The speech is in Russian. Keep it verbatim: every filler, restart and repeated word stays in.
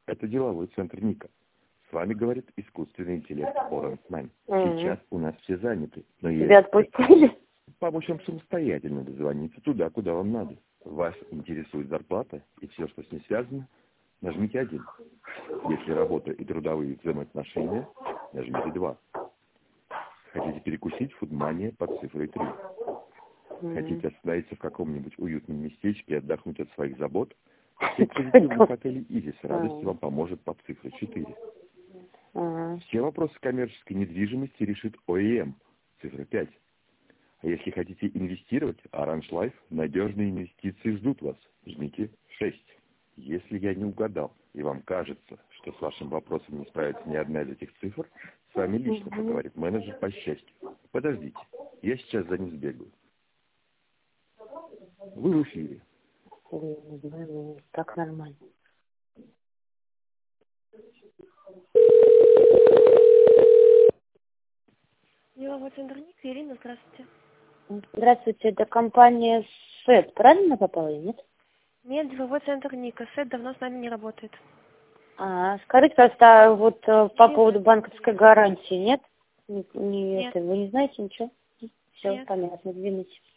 Это деловой центр Ника. С вами говорит искусственный интеллект Orange Man. Мгм. Сейчас у нас все заняты, но Тебя есть отпустили? помочь вам самостоятельно дозвониться туда, куда вам надо. Вас интересует зарплата и все, что с ней связано, нажмите один. Если работа и трудовые взаимоотношения, нажмите два. Хотите перекусить в фудмане под цифрой три. Хотите остановиться в каком-нибудь уютном местечке и отдохнуть от своих забот? Сеть позитивных отелей «Изи» с радостью вам поможет под цифрой четыре. Ага. Все вопросы коммерческой недвижимости решит о и эм, цифра пять. А если хотите инвестировать, Orange Life, надежные инвестиции ждут вас. Жмите шесть. Если я не угадал, и вам кажется, что с вашим вопросом не справится ни одна из этих цифр, с вами лично Мгм. поговорит менеджер по счастью. Подождите, я сейчас за ним сбегаю. Вы в эфире. Блин, так нормально. Деловой центр Ник, Ирина, здравствуйте. Здравствуйте, это компания СЭТ, правильно попала, нет? Нет, деловой центр Ника, Сет давно с нами не работает. А, скажите, просто вот э, по Нет. поводу банковской гарантии, нет? Не, не Нет. это, вы не знаете ничего? Все, Нет. понятно, извините.